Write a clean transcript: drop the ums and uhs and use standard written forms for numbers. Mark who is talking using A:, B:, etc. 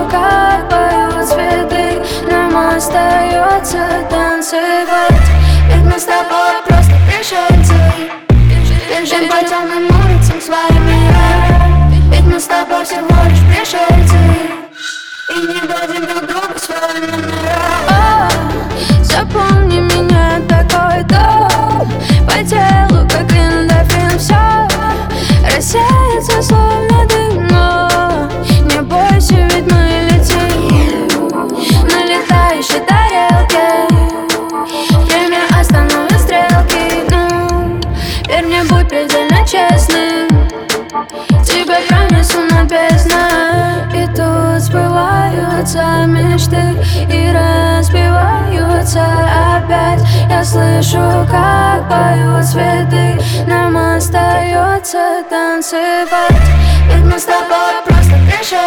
A: как поют цветы. Нам остается танцевать, ведь мы с тобой просто пришельцы. Бежим по темным улицам своим миром, ведь мы с тобой всего лишь пришельцы. И не дадим друг другу свои номера. Запомни меня, такой дом по телу, как эндорфин. Все рассеется, словно дым, но не бойся, ведь мы летим на летающей тарелке. Время остановит стрелки, ну, верь мне, будь предельно честным. Тебя пронесу над бездной, и тут сбываются мечты и разбиваются опять. Я слышу, как поют цветы. Нам остается танцевать, ведь мы с тобой просто пришельцы.